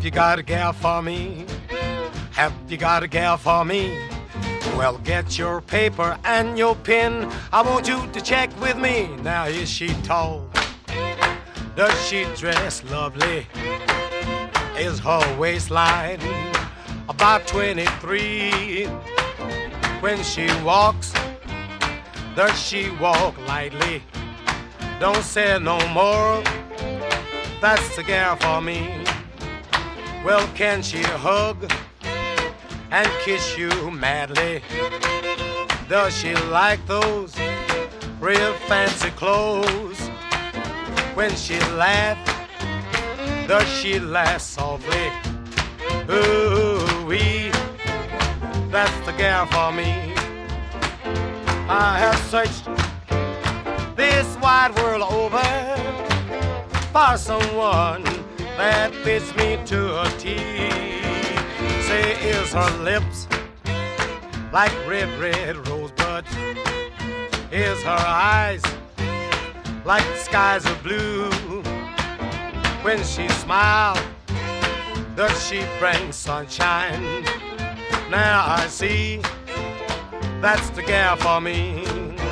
you got a gal for me? Have you got a gal for me? Well, get your paper and your pen. I want you to check with me. Now, is she tall? Does she dress lovely? Is her waistline about 23? When she walks, does she walk lightly? Don't say no more, that's the gal for me. Well, can she hug and kiss you madly? Does she like those real fancy clothes? When she laughs, does she laugh softly? Ooh-wee, that's the gal for me. I have searched this wide world over for someone that fits me to a T. Say, is her lips like red, red rosebuds? Is her eyes like skies of blue? When she smiles, does she bring sunshine? Now I see, that's the gal for me.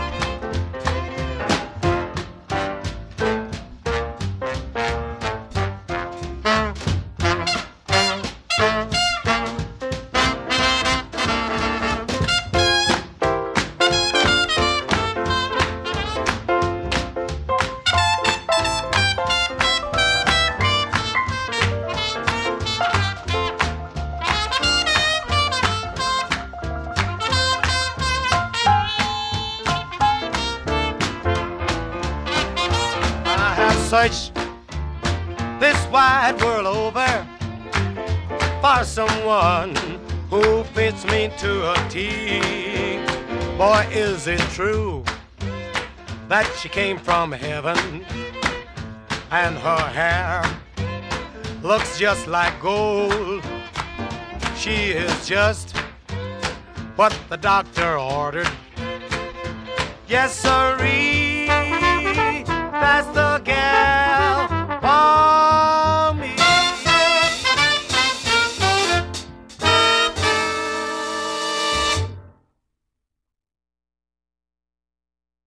Search this wide world over for someone who fits me to a T. Boy, is it true that she came from heaven and her hair looks just like gold? She is just what the doctor ordered. Yes, sirree.